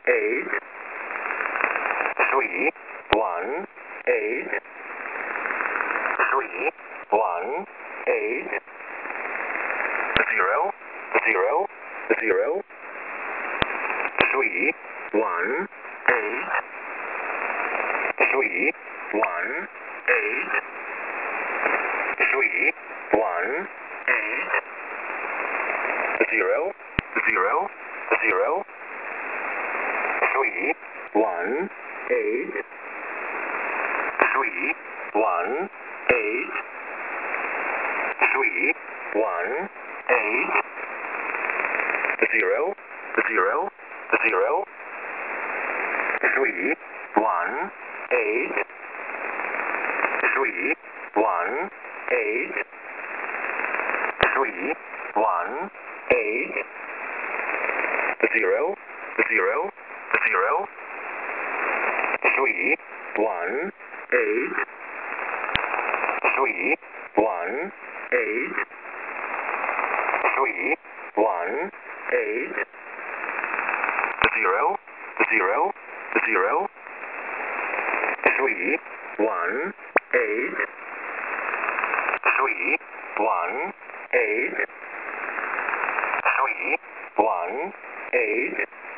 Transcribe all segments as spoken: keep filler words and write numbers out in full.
eight, three, one, eight, three, one, eight, zero, zero, zero, three, one, eight, three, one, eight, three, one, eight, zero, zero, zero, three, one, eight, three, one, eight, three, one, eight, zero, zero, zero, three, one, eight, three, one, eight, three, one, eight, zero, zero, zero, three, one, eight, three, one, eight, three, one, eight, zero, zero, zero, three, one, eight, three, one, eight, three, one, eight,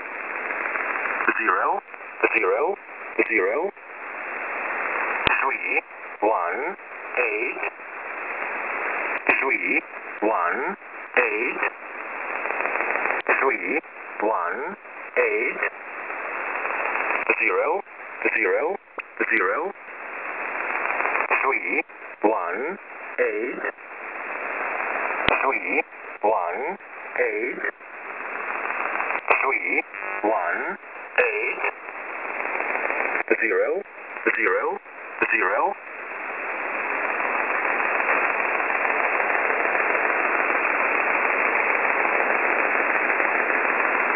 zero, zero, zero, three, one, eight, three, one, eight, three, one, eight, zero, zero, zero, three, one, eight, three, one, eight, three, one, eight, zero, zero, zero.